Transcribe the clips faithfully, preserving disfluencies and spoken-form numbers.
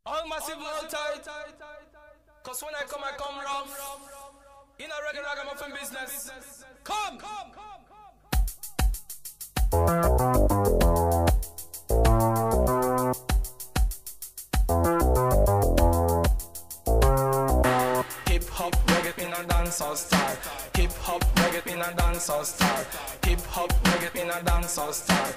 All massive, all tight. Cause when I come, I come rough. In a regular ragamuffin business. Come! Come! Hip hop, reggae in a dancehall style. Hip hop, reggae in a dancehall style. Hip hop, reggae in a dancehall style.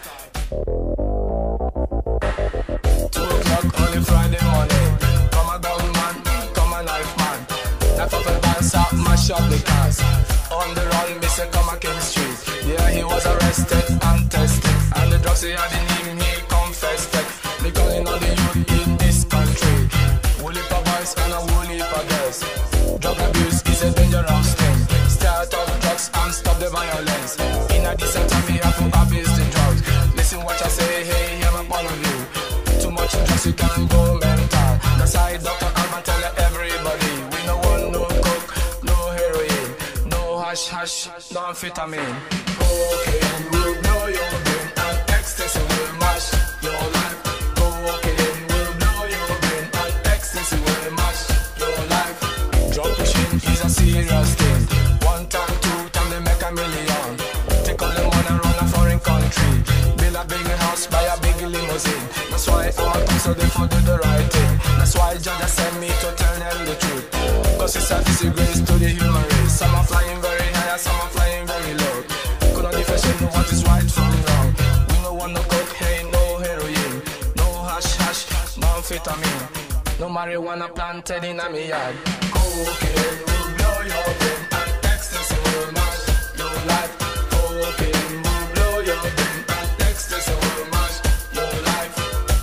Two o'clock on a Friday morning. Come a down man, come a knife man. Knife up and dance up, mash up the cars. On the run, Mister Come a King Street. Yeah, he was arrested and tested. And the drugs he had in him, he confessed it. They calling all the youth in this country. Woolly pa boys and a woolly pa girls. Drug abuse is a dangerous thing. Start off drugs and stop the violence. In a decent time, we have to abuse the drugs. Listen what I say, hey, hear my point of view. Too much drugs, you can go mental. That's why Doctor Alban tell everybody. We no want no coke, no heroin, no hash hash, no amphetamine. Cocaine will blow your brain and ecstasy will mash your life. Cocaine will blow your brain and ecstasy will mash your life. Drug pushing is a serious thing. One time, two time, they make a million. Take all the money and run a foreign country. Build a big house, buy a big limousine. That's why I'm a so they for do the right thing. That's why Jah sent me to tell them the truth. Cause it's a disgrace to the human race. Some are flying very high, some are flying very low. Couldn't differentiate what is right from wrong. We no want no cocaine, no heroin, no hash hash, no amphetamine, no marijuana planted in a me yard. Cocaine will blow your brain and ecstasy will mash your life. Cocaine will blow your brain and ecstasy will mash your life.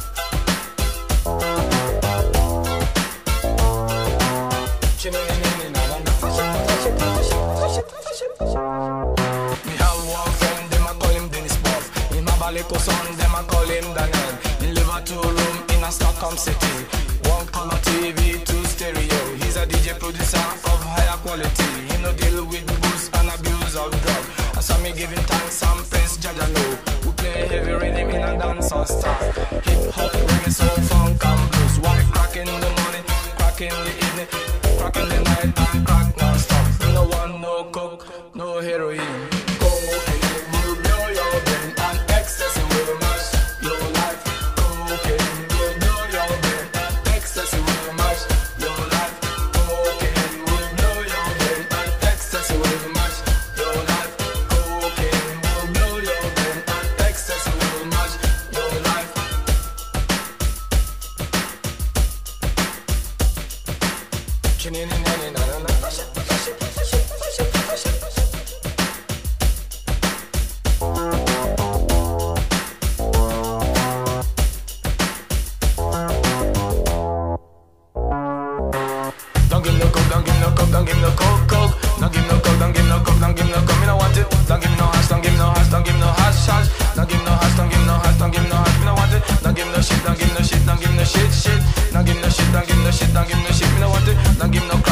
Me have one friend, them a call him Dennis Buff. In my Balico son, them a call him Daniel. He live a two room in a Stockholm city. One color T V, two stereo. He's a D J producer of higher quality. He no deal with booze and abuse of drug. And so me giving thanks and praise Jah Jah know. We play heavy rhythm in a dancehall style. Hip hop, reggae, soul, funk and blues. Why crack in the morning, crack in the evening, crack in the night and crack non-stop. We no want no coke, no heroin. Cocaine will blow your brain and ecstasy will mash your life. Cocaine will blow your brain and ecstasy will mash your life. Cocaine will blow your brain and ecstasy will mash your life. Cocaine will blow your brain and ecstasy will mash your life. Don't give no coke, don't give no coke, don't give no coke, coke. Don't give no coke, don't give no coke, don't give no coke. Me no want it. Don't give no hash, don't give no hash, don't give no hash, hash. Don't give no hash, don't give no hash, don't give no hash. Me no want it. Don't give no shit, don't give no shit, don't give no shit, shit. Don't give no shit, don't give no shit, don't give no shit. Me no want it. Don't give no